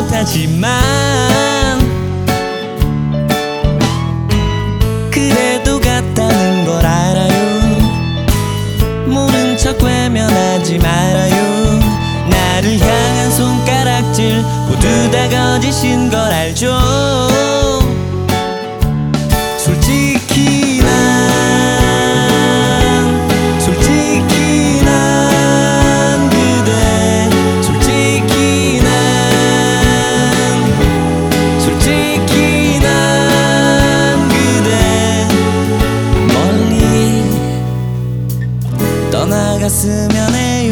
못하지만 그래도 같다는 걸 알아요. 모른 척 외면하지 말아요. 나를 향한 손가락질 모두 다 거짓인 걸 알죠. 솔직히 난 그대, 솔직히 난 그대 멀리 떠나갔으면 해요.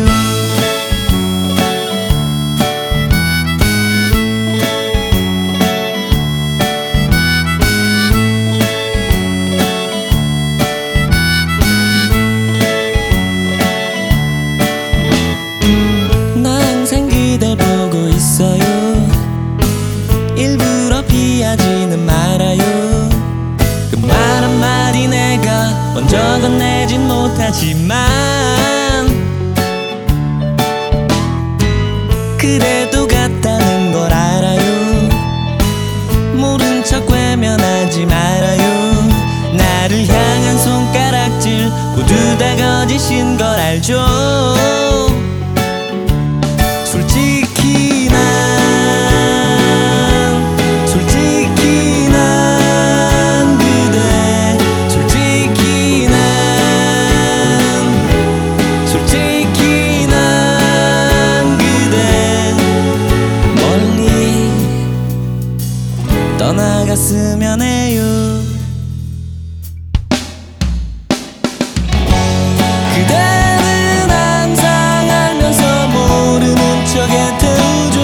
그댈 보고 있어요. 일부러 피하지는 말아요. 그 말 한마디 내가 먼저 건네진 못하지만 그래도 같다는 걸 알아요. 모른 척 외면하지 말아요. 나를 향한 손가락질 모두 다 거짓인 걸 알죠. 솔직히 난 그대, 솔직히 난 그대 멀리 떠나갔으면 해요. 그대는 항상 알면서 모르는 척에 태우죠.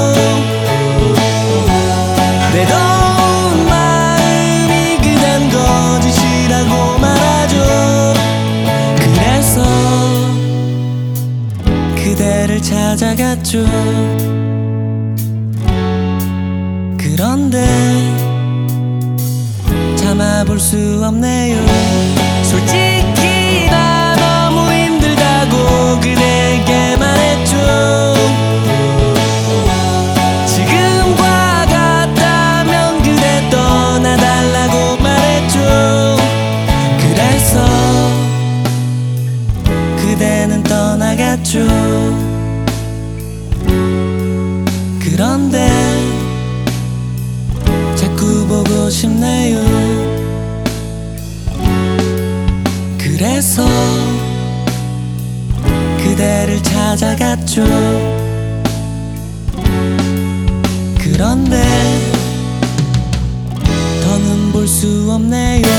내 더운 마음이 그댄 거짓이라고 말하죠. 그래서 그대를 찾아갔죠. 그런데 참아볼 수 없네요. 솔직히 나 너무 힘들다고 그대에게 말했죠. 지금과 같다면 그대 떠나달라고 말했죠. 그래서 그대는 떠나갔죠. 그런데 자꾸 보고 싶네요. 그래서 그대를 찾아갔죠. 그런데 더는 볼 수 없네요.